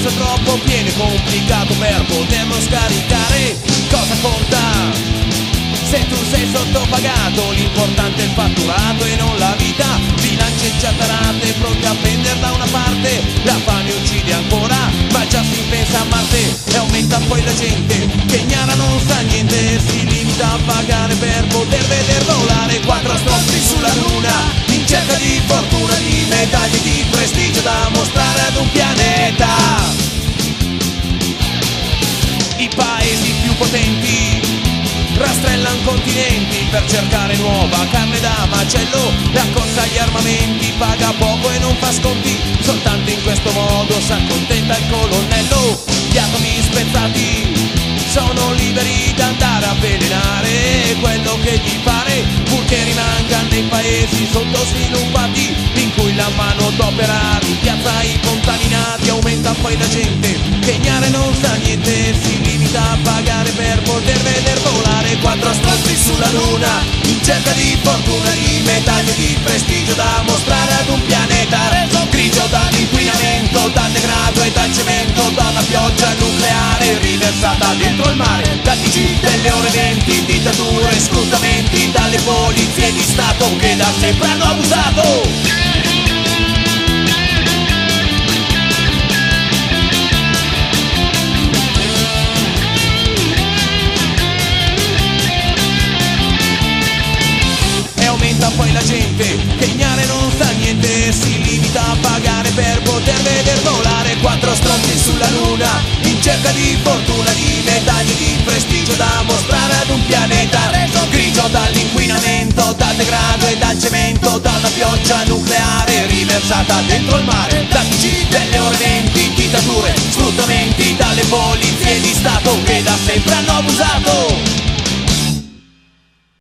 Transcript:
stesso è troppo pieno e complicato per poterlo scaricare. Cosa conta? Se tu sei sottopagato, l'importante è il fatturato e non la vita. Bilanci e rate, pronti a prendere da una parte. La fame uccide ancora, ma già si pensa a Marte. E aumenta poi la gente che ignara non sa niente. Si limita a pagare per poter veder volare quattro astronauti sulla luna, in cerca di fortuna, di medaglie, di prestigio da mostrare ad un pianeta. I paesi più potenti rastrellan continenti per cercare nuova carne da macello. La corsa agli armamenti paga poco e non fa sconti, soltanto in questo modo s'accontenta il colonnello. Gli atomi spezzati sono liberi d'andare a avvelenare quello che gli pare, purché rimanga nei paesi sottosviluppati in cui la mano d'opera rimpiazza i contaminati. Aumenta poi la gente che ignara e non sa niente, si limita a pagare per poter veder volare quattro astronauti sulla luna, in cerca di fortuna, di medaglie, di prestigio da mostrare ad un pianeta reso grigio dall'inquinamento, dal degrado e dal cemento, dalla pioggia nucleare riversata dentro il mare, dal TG delle ore 20, dittature, sfruttamenti, dalle polizie di Stato che da sempre hanno abusato. Poi la gente che ignara e non sa niente, si limita a pagare per poter veder volare quattro stronzi sulla luna, in cerca di fortuna, di medaglie, di prestigio da mostrare ad un pianeta reso grigio dall'inquinamento, dal degrado e dal cemento, dalla pioggia nucleare riversata dentro il mare, dal TG delle ore 20, dittature, sfruttamenti,